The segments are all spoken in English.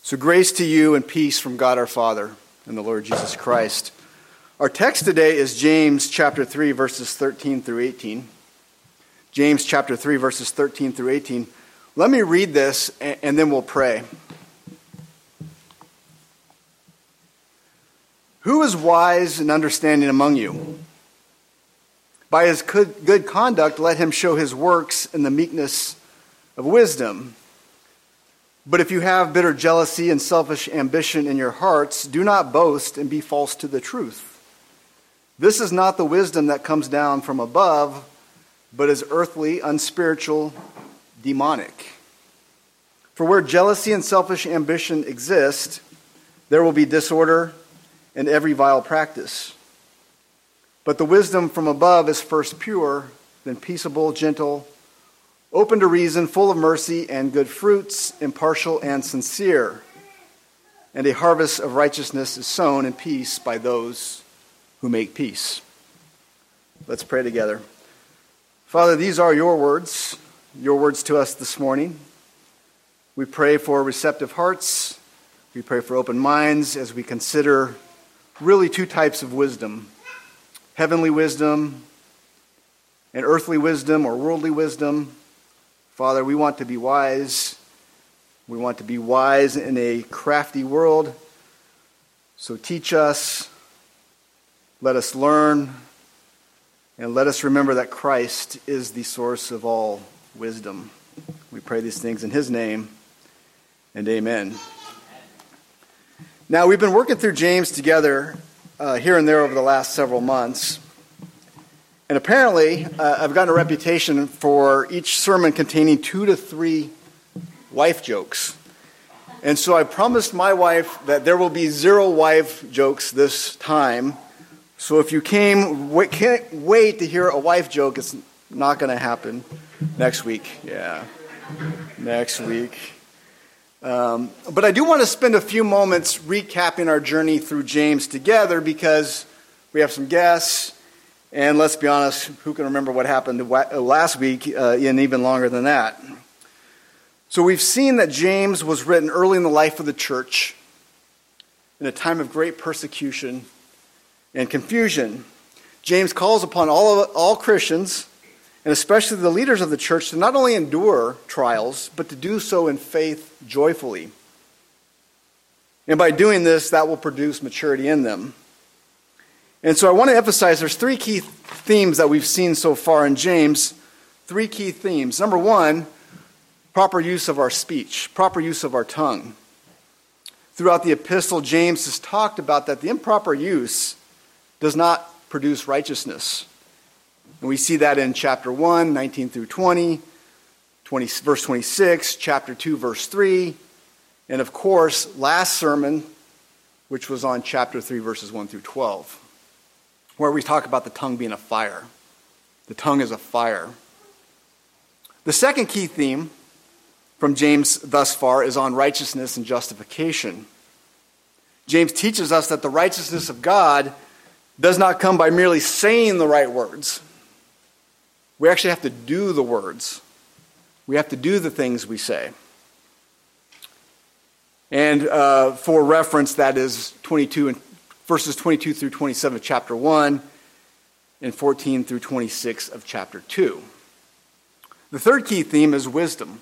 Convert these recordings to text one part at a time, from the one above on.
So grace to you and peace from God our Father and the Lord Jesus Christ. Our text today is James chapter 3, verses 13 through 18. James chapter 3, verses 13 through 18. Let me read this and then we'll pray. Who is wise and understanding among you? By his good conduct, let him show his works in the meekness of wisdom. But if you have bitter jealousy and selfish ambition in your hearts, do not boast and be false to the truth. This is not the wisdom that comes down from above, but is earthly, unspiritual, demonic. For where jealousy and selfish ambition exist, there will be disorder and every vile practice. But the wisdom from above is first pure, then peaceable, gentle, open to reason, full of mercy and good fruits, impartial and sincere. And a harvest of righteousness is sown in peace by those who make peace. Let's pray together. Father, these are your words to us this morning. We pray for receptive hearts. We pray for open minds as we consider really two types of wisdom: heavenly wisdom and earthly wisdom or worldly wisdom. Father, we want to be wise. We want to be wise in a crafty world. So teach us, let us learn, and let us remember that Christ is the source of all wisdom. We pray these things in his name, and amen. Now, we've been working through James together here and there over the last several months. And apparently, I've gotten a reputation for each sermon containing 2 to 3 wife jokes. And so I promised my wife that there will be 0 wife jokes this time. So if you can't wait to hear a wife joke, it's not going to happen next week. Yeah, next week. But I do want to spend a few moments recapping our journey through James together because we have some guests. And let's be honest, who can remember what happened last week and even longer than that? So we've seen that James was written early in the life of the church in a time of great persecution and confusion. James calls upon all Christians, and especially the leaders of the church, to not only endure trials, but to do so in faith joyfully. And by doing this, that will produce maturity in them. And so I want to emphasize there's 3 key themes that we've seen so far in James. 3 key themes. Number 1, proper use of our speech, proper use of our tongue. Throughout the epistle, James has talked about that the improper use does not produce righteousness. And we see that in chapter 1, 19 through 20, verse 26, chapter 2, verse 3, and of course, last sermon, which was on chapter 3, verses 1 through 12. Where we talk about the tongue being a fire. The tongue is a fire. The second key theme from James thus far is on righteousness and justification. James teaches us that the righteousness of God does not come by merely saying the right words. We actually have to do the words. We have to do the things we say. And for reference, that is verses 22 through 27 of chapter 1 and 14 through 26 of chapter 2. The third key theme is wisdom.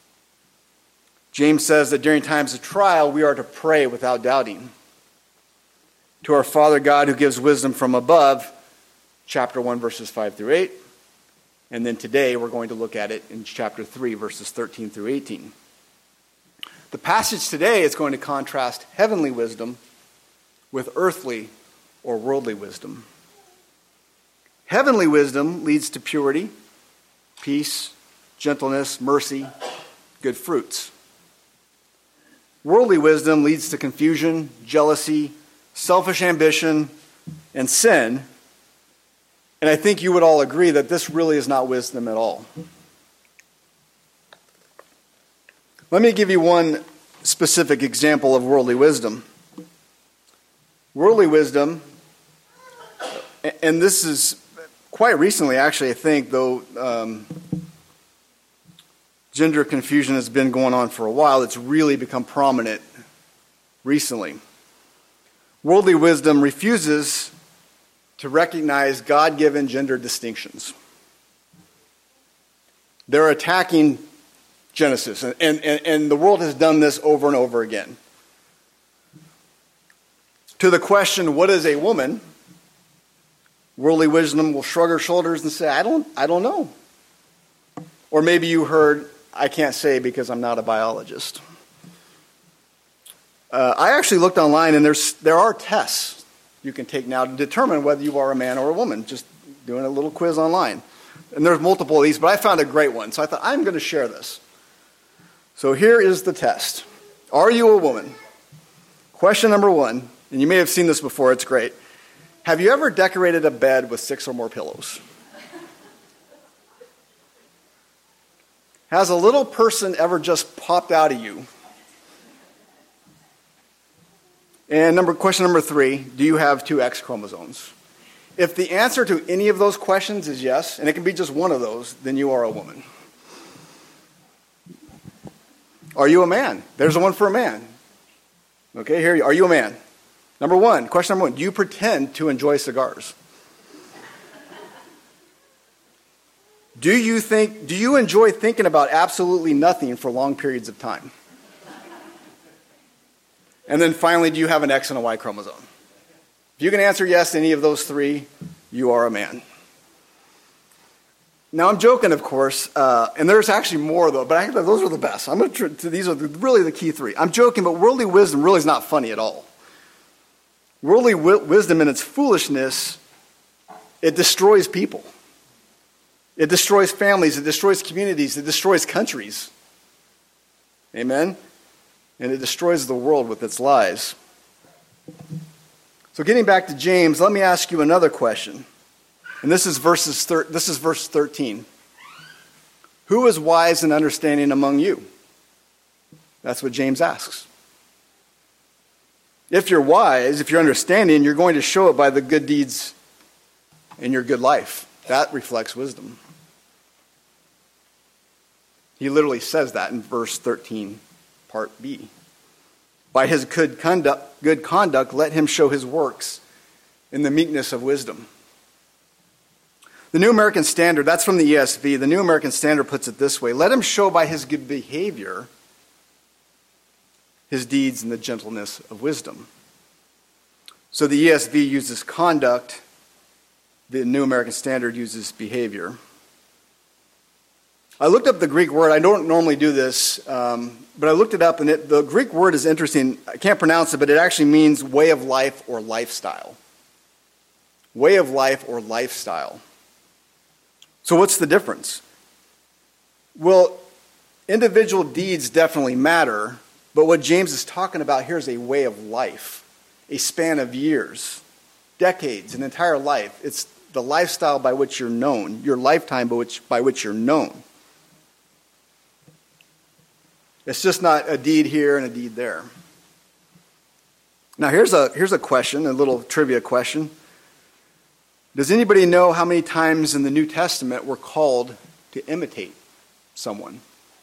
James says that during times of trial, we are to pray without doubting. To our Father God who gives wisdom from above, chapter 1, verses 5 through 8. And then today we're going to look at it in chapter 3, verses 13 through 18. The passage today is going to contrast heavenly wisdom with earthly or worldly wisdom. Heavenly wisdom leads to purity, peace, gentleness, mercy, good fruits. Worldly wisdom leads to confusion, jealousy, selfish ambition, and sin. And I think you would all agree that this really is not wisdom at all. Let me give you one specific example of worldly wisdom. Worldly wisdom, and this is quite recently, actually, I think, though gender confusion has been going on for a while, it's really become prominent recently. Worldly wisdom refuses to recognize God-given gender distinctions. They're attacking Genesis, and the world has done this over and over again. To the question, what is a woman? Worldly wisdom will shrug her shoulders and say, I don't know. Or maybe you heard, I can't say because I'm not a biologist. I actually looked online, and there are tests you can take now to determine whether you are a man or a woman, just doing a little quiz online. And there's multiple of these, but I found a great one, so I thought, I'm going to share this. So here is the test. Are you a woman? Question number 1, and you may have seen this before, it's great. Have you ever decorated a bed with 6 or more pillows? Has a little person ever just popped out of you? And question number 3, do you have 2 X chromosomes? If the answer to any of those questions is yes, and it can be just one of those, then you are a woman. Are you a man? There's one for a man. Okay, here, are you a man? Question number 1, do you pretend to enjoy cigars? Do you enjoy thinking about absolutely nothing for long periods of time? And then finally, do you have an X and a Y chromosome? If you can answer yes to any of those 3, you are a man. Now, I'm joking, of course, and there's actually more, though, but those are the best. These are really the key 3. I'm joking, but worldly wisdom really is not funny at all. Worldly wisdom in its foolishness, it destroys people. It destroys families. It destroys communities. It destroys countries. Amen? And it destroys the world with its lies. So getting back to James, let me ask you another question. And this is verse 13. Who is wise and understanding among you? That's what James asks. If you're wise, if you're understanding, you're going to show it by the good deeds in your good life. That reflects wisdom. He literally says that in verse 13, part B. By his good conduct, let him show his works in the meekness of wisdom. The New American Standard, that's from the ESV, the New American Standard puts it this way: let him show by his good behavior his deeds in the gentleness of wisdom. So the ESV uses conduct, the New American Standard uses behavior. I looked up the Greek word. I don't normally do this, but I looked it up, and the Greek word is interesting. I can't pronounce it, but it actually means way of life or lifestyle. Way of life or lifestyle. So what's the difference? Well, individual deeds definitely matter, but what James is talking about here is a way of life, a span of years, decades, an entire life. It's the lifestyle by which you're known, your lifetime by which you're known. It's just not a deed here and a deed there. Now here's a question, a little trivia question. Does anybody know how many times in the New Testament we're called to imitate someone?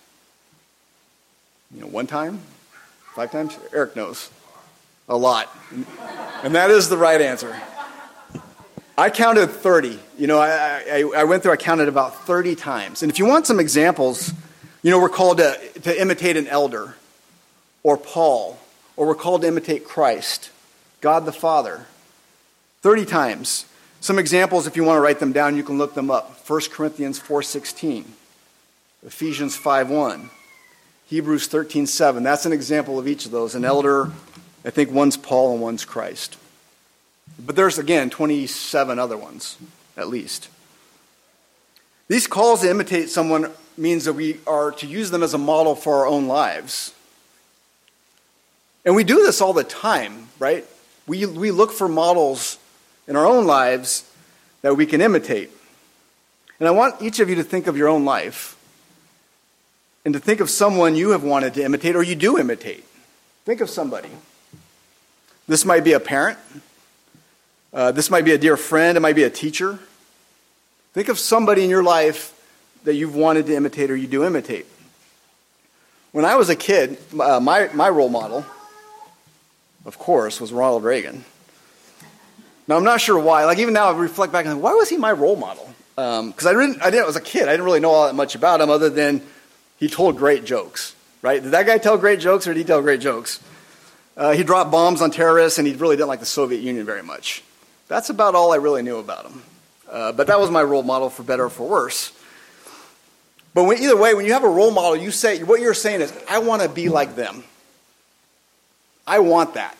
1 time? 5 times? Eric knows. A lot. And that is the right answer. I counted 30. I went through, I counted about 30 times. And if you want some examples, we're called to imitate an elder, or Paul, or we're called to imitate Christ, God the Father. 30 times. Some examples, if you want to write them down, you can look them up. 1 Corinthians 4:16, Ephesians 5:1, Hebrews 13:7. That's an example of each of those. An elder, I think one's Paul and one's Christ. But there's, again, 27 other ones, at least. These calls to imitate someone means that we are to use them as a model for our own lives. And we do this all the time, right? We look for models in our own lives that we can imitate. And I want each of you to think of your own life and to think of someone you have wanted to imitate or you do imitate. Think of somebody. This might be a parent. This might be a dear friend. It might be a teacher. Think of somebody in your life that you've wanted to imitate or you do imitate. When I was a kid, my role model of course, was Ronald Reagan. Now, I'm not sure why. Like, even now, I reflect back and why was he my role model? Because as a kid, I didn't really know all that much about him other than he told great jokes, right? Did that guy tell great jokes or did he tell great jokes? He dropped bombs on terrorists and he really didn't like the Soviet Union very much. That's about all I really knew about him. But that was my role model for better or for worse. But either way, when you have a role model, what you're saying is, I want to be like them. I want that.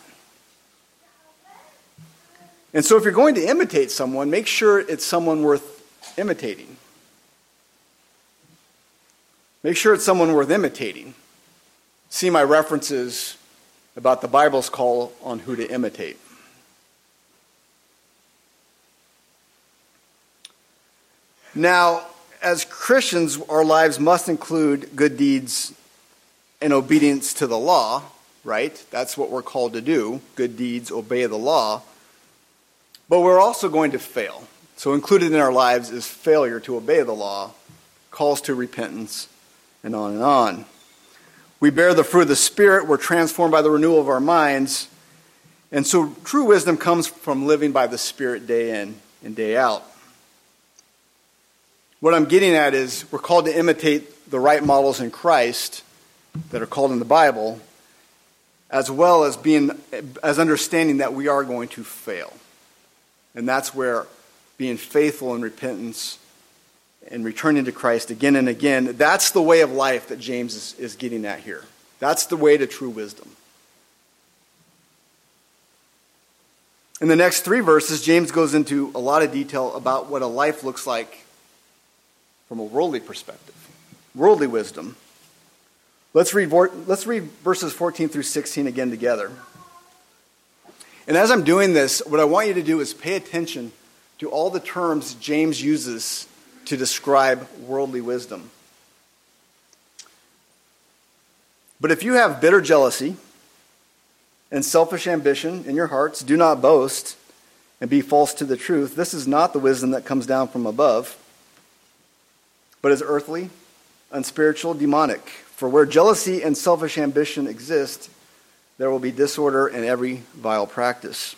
And so if you're going to imitate someone, make sure it's someone worth imitating. Make sure it's someone worth imitating. See my references about the Bible's call on who to imitate. Now, as Christians, our lives must include good deeds and obedience to the law, right? That's what we're called to do. Good deeds, obey the law. But we're also going to fail. So included in our lives is failure to obey the law, calls to repentance, and on and on. We bear the fruit of the Spirit. We're transformed by the renewal of our minds. And so true wisdom comes from living by the Spirit day in and day out. What I'm getting at is we're called to imitate the right models in Christ that are called in the Bible, as well as understanding that we are going to fail. And that's where being faithful in repentance and returning to Christ again and again, that's the way of life that James is getting at here. That's the way to true wisdom. In the next 3 verses, James goes into a lot of detail about what a life looks like from a worldly perspective, worldly wisdom. Let's read verses 14 through 16 again together. And as I'm doing this, what I want you to do is pay attention to all the terms James uses to describe worldly wisdom. But if you have bitter jealousy and selfish ambition in your hearts, do not boast and be false to the truth. This is not the wisdom that comes down from above, but is earthly, unspiritual, demonic. For where jealousy and selfish ambition exist, there will be disorder in every vile practice.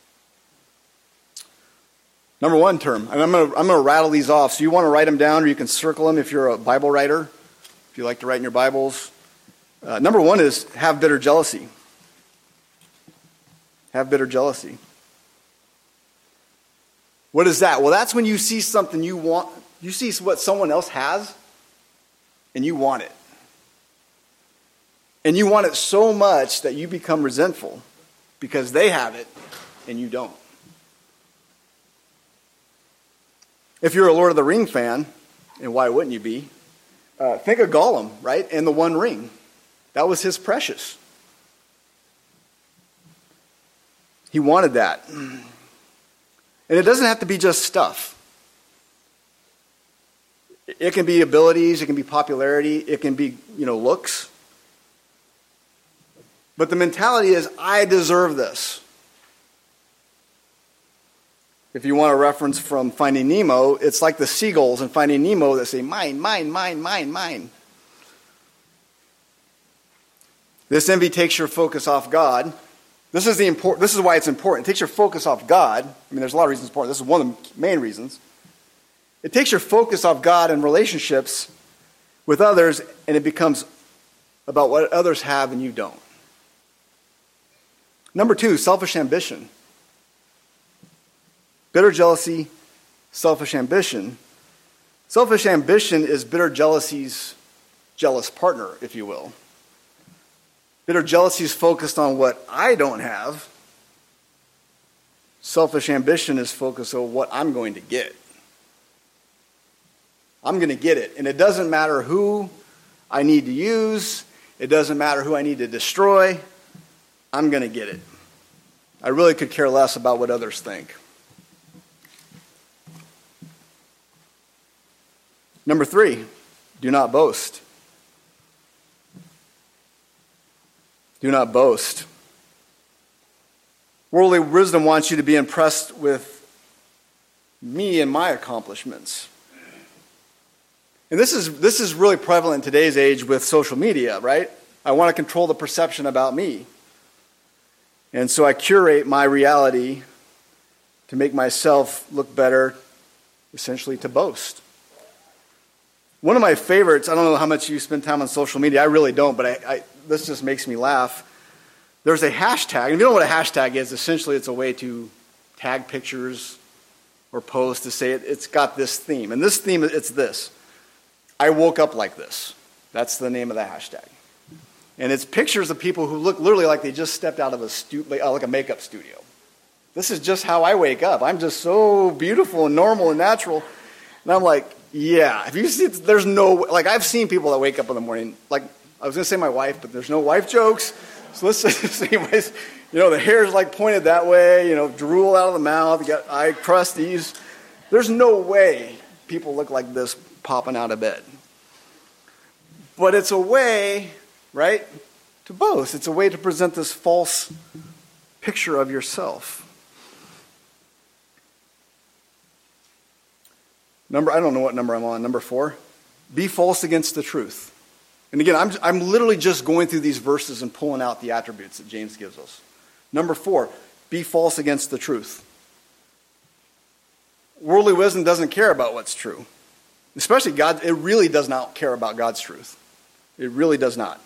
Number 1 term, and I'm going to rattle these off. So you want to write them down, or you can circle them if you're a Bible writer, if you like to write in your Bibles. Number 1 is have bitter jealousy. Have bitter jealousy. What is that? Well, that's when you see something you want. You see what someone else has, and you want it. And you want it so much that you become resentful because they have it and you don't. If you're a Lord of the Ring fan, and why wouldn't you be, think of Gollum, right? And the One Ring. That was his precious. He wanted that. And it doesn't have to be just stuff. It can be abilities, it can be popularity, it can be, looks. But the mentality is, I deserve this. If you want a reference from Finding Nemo, it's like the seagulls in Finding Nemo that say, mine, mine, mine, mine, mine. This envy takes your focus off God. This is why it's important. It takes your focus off God. I mean, there's a lot of reasons it's important. This is one of the main reasons. It takes your focus off God and relationships with others, and it becomes about what others have and you don't. Number 2, selfish ambition. Bitter jealousy, selfish ambition. Selfish ambition is bitter jealousy's jealous partner, if you will. Bitter jealousy is focused on what I don't have. Selfish ambition is focused on what I'm going to get. I'm going to get it. And it doesn't matter who I need to use. It doesn't matter who I need to destroy. I'm going to get it. I really could care less about what others think. Number 3, do not boast. Do not boast. Worldly wisdom wants you to be impressed with me and my accomplishments. And this is really prevalent in today's age with social media, right? I want to control the perception about me. And so I curate my reality to make myself look better, essentially to boast. One of my favorites, I don't know how much you spend time on social media, I really don't, but this just makes me laugh. There's a hashtag, and if you don't know what a hashtag is, essentially it's a way to tag pictures or post to say it's got this theme. And this theme, it's this: I woke up like this. That's the name of the hashtag. And it's pictures of people who look literally like they just stepped out of like a makeup studio. This is just how I wake up. I'm just so beautiful and normal and natural. And I'm like, yeah, if you see, there's no, like I've seen people that wake up in the morning, like I was going to say my wife, but there's no wife jokes. So let's just, anyways, the hair's like pointed that way, drool out of the mouth, you got eye crusties. There's no way people look like this popping out of bed. But it's a way, right, to boast. It's a way to present this false picture of yourself. I don't know what number I'm on, number 4. Be false against the truth. And again, I'm literally just going through these verses and pulling out the attributes that James gives us. Number 4, be false against the truth. Worldly wisdom doesn't care about what's true. Especially God, it really does not care about God's truth. It really does not.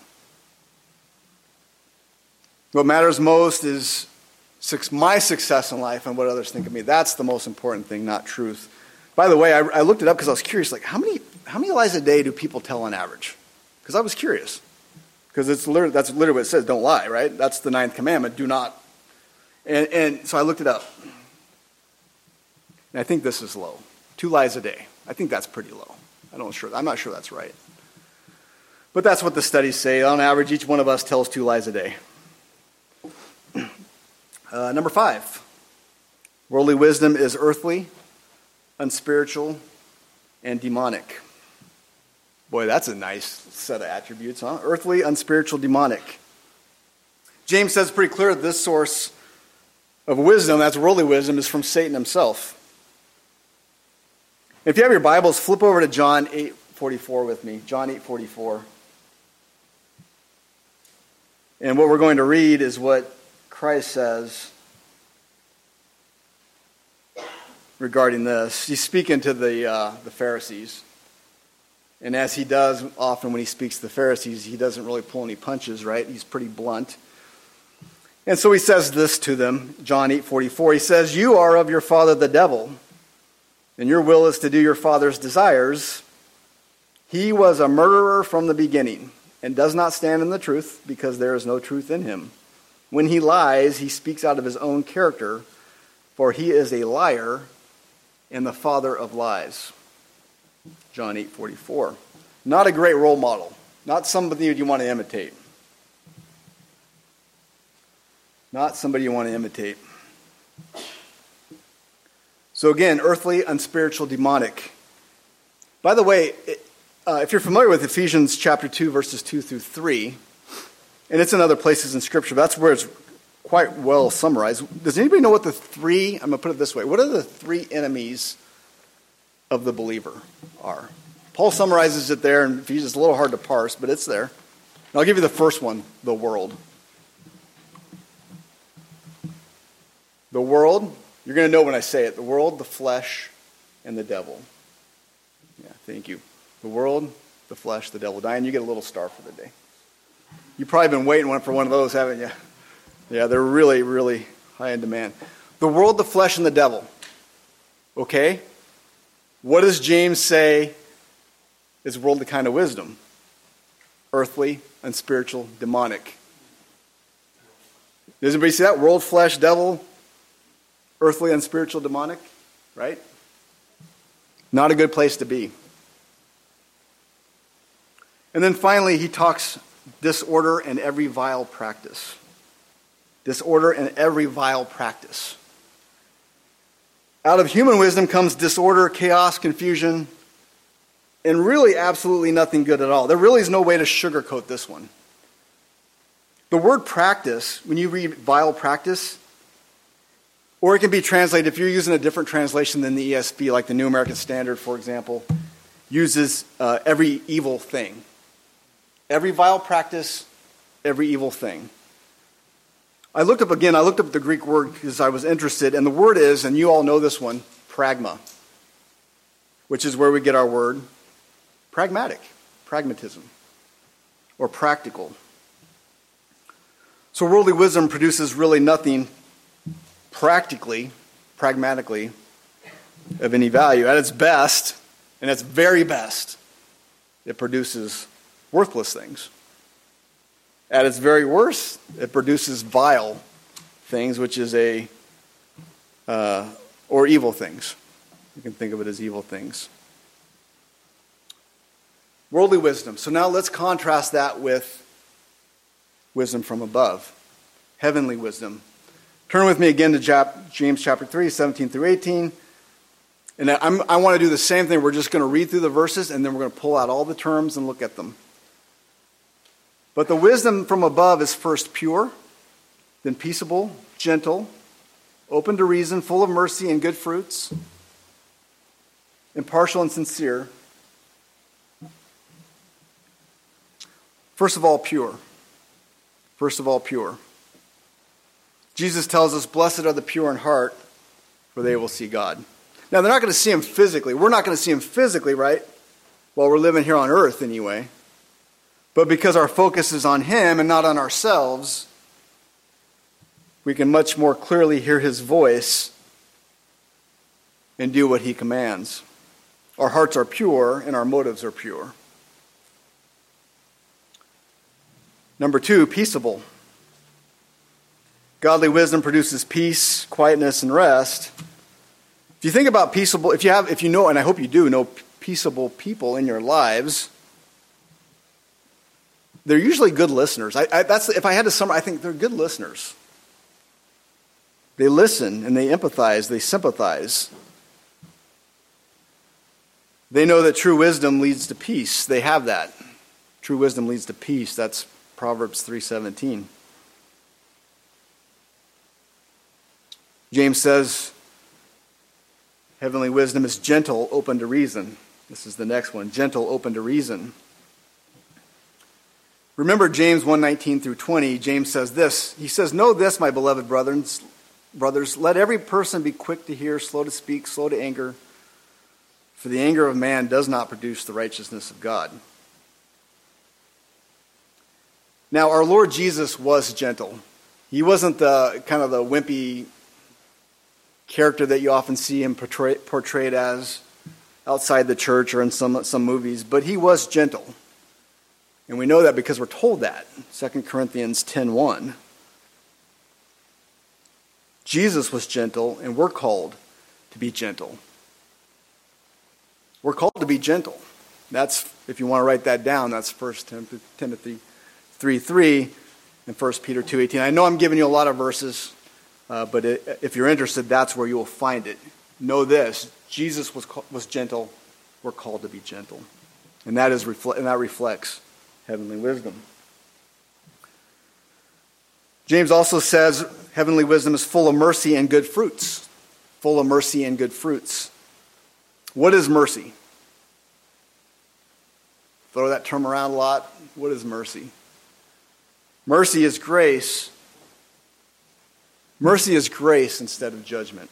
What matters most is my success in life and what others think of me. That's the most important thing, not truth. By the way, I looked it up because I was curious, like how many lies a day do people tell on average? Because I was curious. Because that's literally what it says, don't lie, right? That's the 9th commandment, do not. And so I looked it up. And I think this is low. 2 lies a day. I think that's pretty low. I'm not sure that's right. But that's what the studies say. On average, each one of us tells 2 lies a day. Number 5. Worldly wisdom is earthly, unspiritual, and demonic. Boy, that's a nice set of attributes, huh? Earthly, unspiritual, demonic. James says pretty clear that this source of wisdom, that's worldly wisdom, is from Satan himself. If you have your Bibles, flip over to John 8:44 with me. John 8:44. And what we're going to read is what Christ says regarding this. He's speaking to the Pharisees. And as he does often when he speaks to the Pharisees, he doesn't really pull any punches, right? He's pretty blunt. And so he says this to them, John 8:44. He says, "You are of your father the devil, and your will is to do your father's desires. He was a murderer from the beginning, and does not stand in the truth, because there is no truth in him. When he lies, he speaks out of his own character, for he is a liar and the father of lies." John 8:44. Not a great role model. Not somebody you want to imitate. Not somebody you want to imitate. So again, earthly, unspiritual, demonic. By the way, if you're familiar with Ephesians chapter 2, verses 2 through 3, and it's in other places in Scripture, that's where it's quite well summarized. Does anybody know what I'm going to put it this way. What are the 3 enemies of the believer are? Paul summarizes it there, and it's a little hard to parse, but it's there. And I'll give you the first one, the world. The world, you're going to know when I say it, the world, the flesh, and the devil. Yeah, thank you. The world, the flesh, the devil. Diane, you get a little star for the day. You've probably been waiting for one of those, haven't you? Yeah, they're really, really high in demand. The world, the flesh, and the devil. Okay? What does James say is worldly kind of wisdom? Earthly, unspiritual, demonic. Does anybody see that? World, flesh, devil, earthly, unspiritual, demonic. Right? Not a good place to be. And then finally, he talks disorder and every vile practice. Disorder and every vile practice. Out of human wisdom comes disorder, chaos, confusion, and really absolutely nothing good at all. There really is no way to sugarcoat this one. The word practice, when you read vile practice, or it can be translated, if you're using a different translation than the ESV, like the New American Standard, for example, uses every evil thing. Every vile practice, every evil thing. I looked up the Greek word because I was interested, and the word is, and you all know this one, pragma, which is where we get our word pragmatism, or practical. So worldly wisdom produces really nothing pragmatically, of any value. At its best, and its very best, it produces worthless things. At its very worst, it produces vile things, which is or evil things. You can think of it as evil things. Worldly wisdom. So now let's contrast that with wisdom from above. Heavenly wisdom. Turn with me again to James chapter 3, 17 through 18. And I want to do the same thing. We're just going to read through the verses, and then we're going to pull out all the terms and look at them. But the wisdom from above is first pure, then peaceable, gentle, open to reason, full of mercy and good fruits, impartial and sincere. First of all, pure. First of all, pure. Jesus tells us, blessed are the pure in heart, for they will see God. Now, they're not going to see him physically. We're not going to see him physically, right? While we're living here on earth, anyway. But because our focus is on him and not on ourselves, we can much more clearly hear his voice and do what he commands. Our hearts are pure and our motives are pure. Number 2, peaceable. Godly wisdom produces peace, quietness, and rest. If you think about peaceable, if you know, and I hope you do know peaceable people in your lives, they're usually good listeners. If I had to summarize, I think they're good listeners. They listen and they empathize, they sympathize. They know that true wisdom leads to peace. They have that. True wisdom leads to peace. That's Proverbs 3:17. James says, heavenly wisdom is gentle, open to reason. This is the next one, gentle, open to reason. Remember James 1:19 through 20, James says this. He says, know this, my beloved brothers, let every person be quick to hear, slow to speak, slow to anger, for the anger of man does not produce the righteousness of God. Now, our Lord Jesus was gentle. He wasn't the kind of the wimpy character that you often see him portrayed as outside the church or in some movies, but he was gentle. And we know that because we're told that. 2 Corinthians 10:1. Jesus was gentle, and we're called to be gentle. We're called to be gentle. That's, if you want to write that down, that's 1 Timothy 3:3 and 1 Peter 2:18. I know I'm giving you a lot of verses, but if you're interested, that's where you will find it. Know this, Jesus was gentle. We're called to be gentle. And that reflects heavenly wisdom. James also says heavenly wisdom is full of mercy and good fruits. Full of mercy and good fruits. What is mercy? Throw that term around a lot. What is mercy? Mercy is grace. Mercy is grace instead of judgment.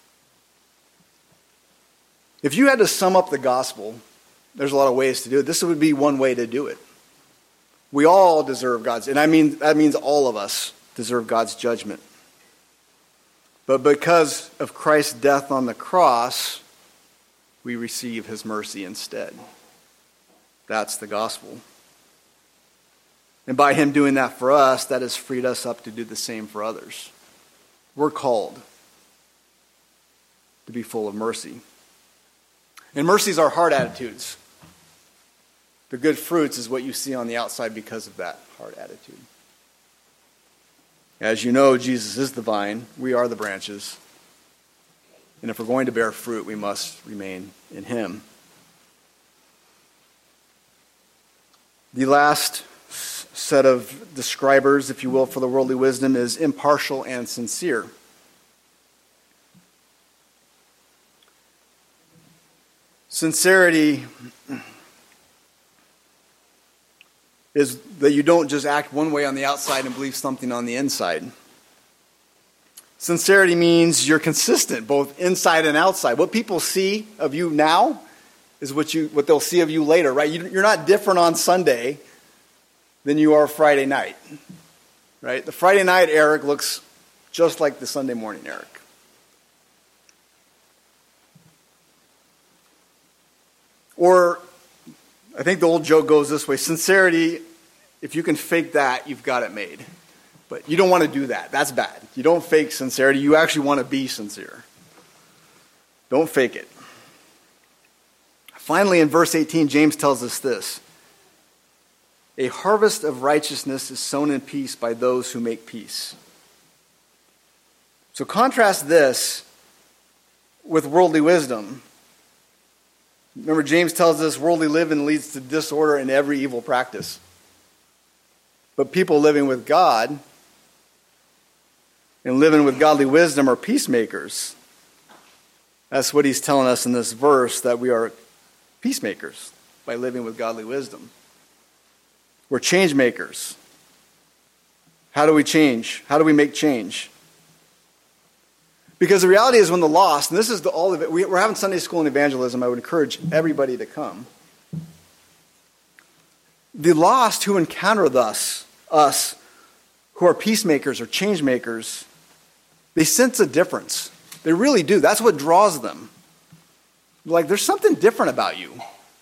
If you had to sum up the gospel, there's a lot of ways to do it. This would be one way to do it. We all deserve God's, and that means all of us deserve God's judgment. But because of Christ's death on the cross, we receive his mercy instead. That's the gospel. And by him doing that for us, that has freed us up to do the same for others. We're called to be full of mercy. And mercies are heart attitudes. The good fruits is what you see on the outside because of that heart attitude. As you know, Jesus is the vine. We are the branches. And if we're going to bear fruit, we must remain in him. The last set of describers, if you will, for the worldly wisdom is impartial and sincere. Sincerity is that you don't just act one way on the outside and believe something on the inside. Sincerity means you're consistent, both inside and outside. What people see of you now is what they'll see of you later, right? You're not different on Sunday than you are Friday night, right? The Friday night Eric looks just like the Sunday morning Eric. Or, I think the old joke goes this way: sincerity, if you can fake that, you've got it made. But you don't want to do that. That's bad. You don't fake sincerity. You actually want to be sincere. Don't fake it. Finally, in verse 18, James tells us this: a harvest of righteousness is sown in peace by those who make peace. So contrast this with worldly wisdom. Remember, James tells us worldly living leads to disorder and every evil practice. But people living with God and living with godly wisdom are peacemakers. That's what he's telling us in this verse, that we are peacemakers by living with godly wisdom. We're change makers. How do we change? How do we make change? Because the reality is, when the lost, and this is all of it, we're having Sunday school and evangelism. I would encourage everybody to come. The lost who encounter us who are peacemakers or change makers, they sense a difference. They really do. That's what draws them. Like, there's something different about you.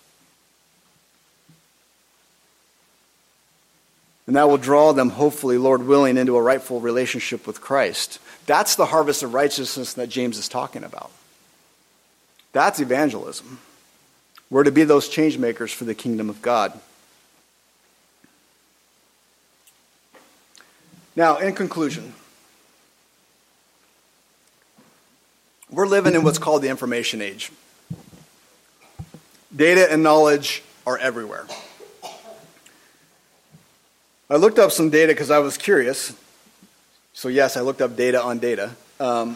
And that will draw them, hopefully, Lord willing, into a rightful relationship with Christ. That's the harvest of righteousness that James is talking about. That's evangelism. We're to be those change makers for the kingdom of God. Now, in conclusion, we're living in what's called the information age. Data and knowledge are everywhere. I looked up some data because I was curious. So yes, I looked up data on data. I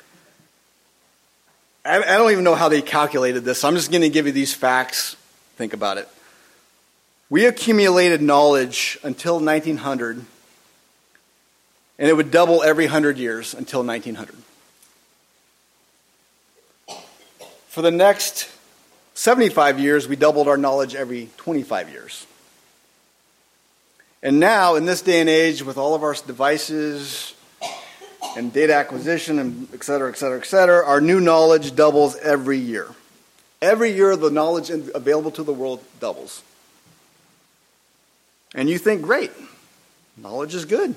don't even know how they calculated this, so I'm just going to give you these facts. Think about it. We accumulated knowledge until 1900, and it would double every 100 years until 1900. For the next 75 years, we doubled our knowledge every 25 years. And now, in this day and age, with all of our devices and data acquisition and et cetera, our new knowledge doubles every year. Every year, the knowledge available to the world doubles. And you think, great, knowledge is good.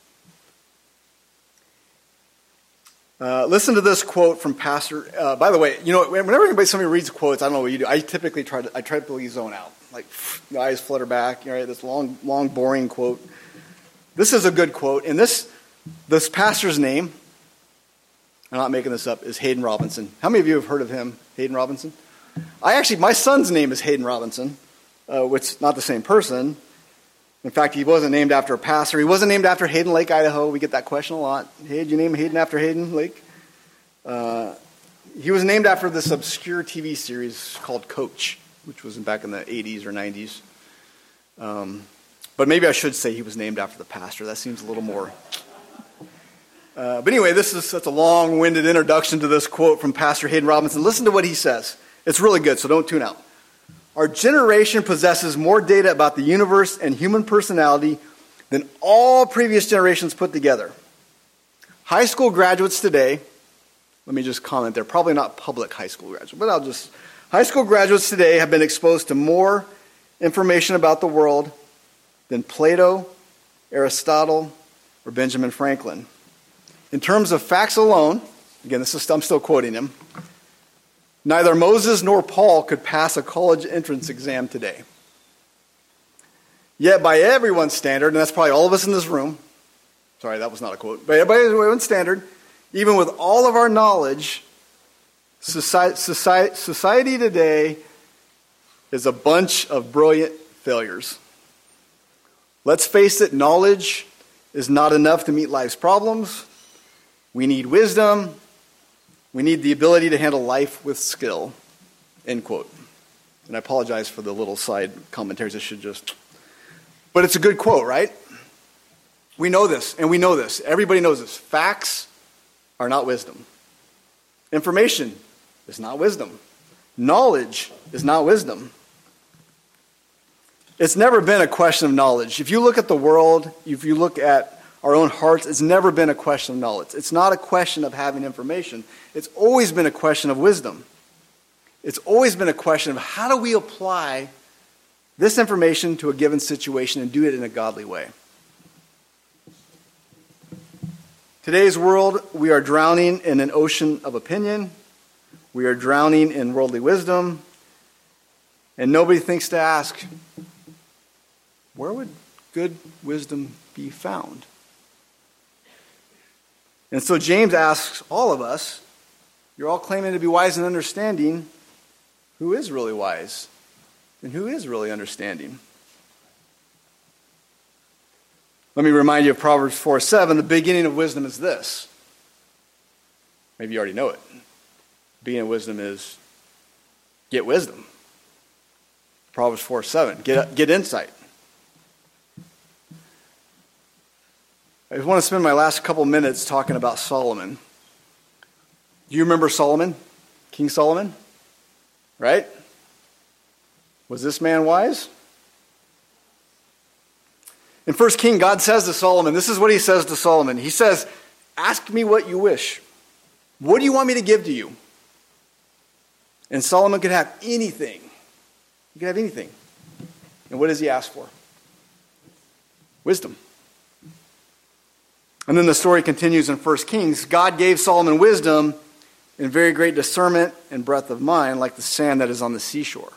Listen to this quote from Pastor. By the way, whenever somebody reads quotes, I don't know what you do. I typically try to zone out, like the eyes flutter back. Right, this long, boring quote. This is a good quote, and this pastor's name, I'm not making this up, is Hayden Robinson. How many of you have heard of him, Hayden Robinson? My son's name is Hayden Robinson, which is not the same person. In fact, he wasn't named after a pastor. He wasn't named after Hayden Lake, Idaho. We get that question a lot. Hey, did you name Hayden after Hayden Lake? He was named after this obscure TV series called Coach, which was back in the 80s or 90s. But maybe I should say he was named after the pastor. That seems a little more... but anyway, that's a long-winded introduction to this quote from Pastor Hayden Robinson. Listen to what he says. It's really good, so don't tune out. Our generation possesses more data about the universe and human personality than all previous generations put together. High school graduates today, let me just comment, they're probably not public high school graduates, but high school graduates today have been exposed to more information about the world than Plato, Aristotle, or Benjamin Franklin. In terms of facts alone, again, I'm still quoting him, neither Moses nor Paul could pass a college entrance exam today. Yet by everyone's standard, and that's probably all of us in this room, sorry, that was not a quote, but by everyone's standard, even with all of our knowledge, society today is a bunch of brilliant failures. Let's face it, knowledge is not enough to meet life's problems. We need wisdom. We need the ability to handle life with skill, end quote. And I apologize for the little side commentaries. But it's a good quote, right? We know this, and we know this. Everybody knows this. Facts are not wisdom. Information is not wisdom. Knowledge is not wisdom. It's never been a question of knowledge. If you look at the world, if you look at our own hearts, it's never been a question of knowledge. It's not a question of having information. It's always been a question of wisdom. It's always been a question of how do we apply this information to a given situation and do it in a godly way. Today's world, we are drowning in an ocean of opinion. We are drowning in worldly wisdom. And nobody thinks to ask, where would good wisdom be found? And so James asks all of us, you're all claiming to be wise and understanding, who is really wise and who is really understanding? Let me remind you of Proverbs 4:7. The beginning of wisdom is this. Maybe you already know it. The beginning of wisdom is get wisdom. Proverbs 4:7. Get insight. I just want to spend my last couple minutes talking about Solomon. Do you remember Solomon? King Solomon? Right? Was this man wise? In 1 King, God says to Solomon, this is what he says to Solomon. He says, ask me what you wish. What do you want me to give to you? And Solomon could have anything. He could have anything. And what does he ask for? Wisdom. And then the story continues in 1 Kings. God gave Solomon wisdom and very great discernment and breadth of mind, like the sand that is on the seashore.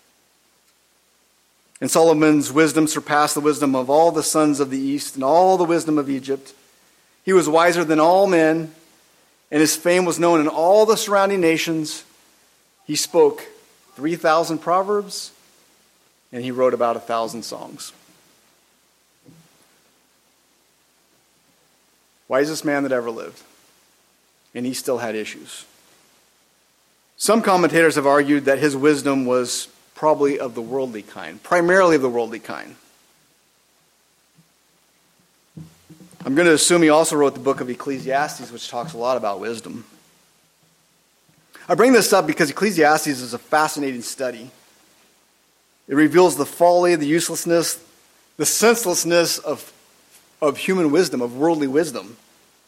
And Solomon's wisdom surpassed the wisdom of all the sons of the east and all the wisdom of Egypt. He was wiser than all men, and his fame was known in all the surrounding nations. He spoke 3,000 proverbs, and he wrote about 1,000 songs. Wisest man that ever lived. And he still had issues. Some commentators have argued that his wisdom was probably of the worldly kind, primarily of the worldly kind. I'm going to assume he also wrote the book of Ecclesiastes, which talks a lot about wisdom. I bring this up because Ecclesiastes is a fascinating study. It reveals the folly, the uselessness, the senselessness of human wisdom, of worldly wisdom.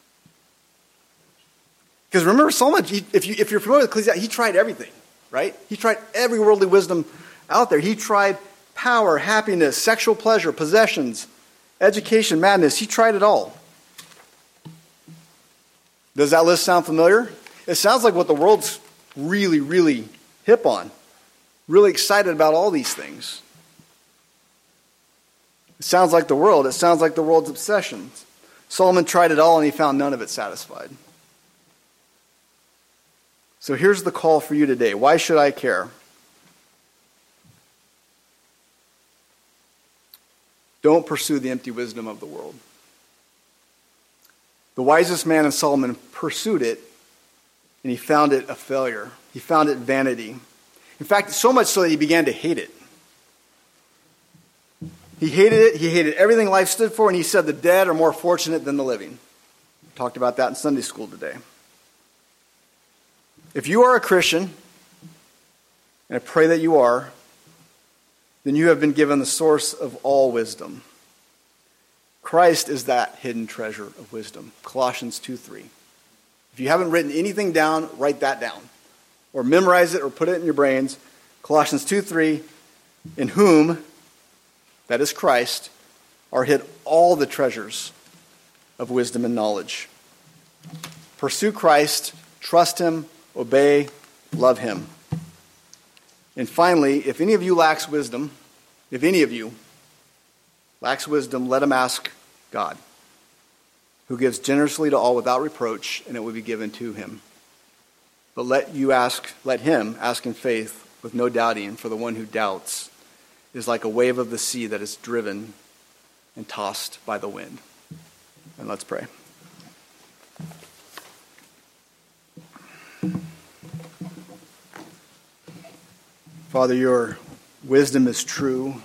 Because remember, Solomon, if you're familiar with Ecclesiastes, he tried everything, right? He tried every worldly wisdom out there. He tried power, happiness, sexual pleasure, possessions, education, madness. He tried it all. Does that list sound familiar? It sounds like what the world's really, really hip on. Really excited about all these things. It sounds like the world. It sounds like the world's obsessions. Solomon tried it all and he found none of it satisfied. So here's the call for you today. Why should I care? Don't pursue the empty wisdom of the world. The wisest man in Solomon pursued it, and he found it a failure. He found it vanity. In fact, so much so that he began to hate it. He hated it. He hated everything life stood for, and he said the dead are more fortunate than the living. We talked about that in Sunday school today. If you are a Christian, and I pray that you are, then you have been given the source of all wisdom. Christ is that hidden treasure of wisdom. Colossians 2:3. If you haven't written anything down, write that down. Or memorize it or put it in your brains. Colossians 2:3, in whom, that is Christ, are hid all the treasures of wisdom and knowledge. Pursue Christ, trust him, obey, love him. And finally, if any of you lacks wisdom, let him ask God, who gives generously to all without reproach, and it will be given to him. But let him ask in faith with no doubting, for the one who doubts is like a wave of the sea that is driven and tossed by the wind. And let's pray. Father, your wisdom is true.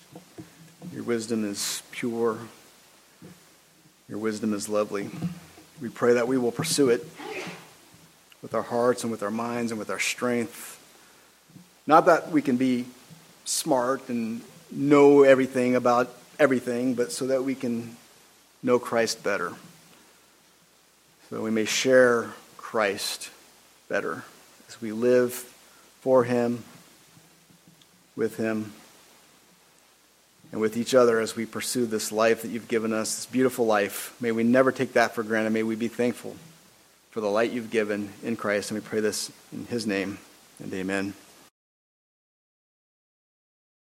Your wisdom is pure. Your wisdom is lovely. We pray that we will pursue it with our hearts and with our minds and with our strength. Not that we can be smart and know everything about everything, but so that we can know Christ better. So we may share Christ better as we live for him, with him, and with each other as we pursue this life that you've given us, this beautiful life. May we never take that for granted. May we be thankful for the light you've given in Christ. And we pray this in his name, and amen.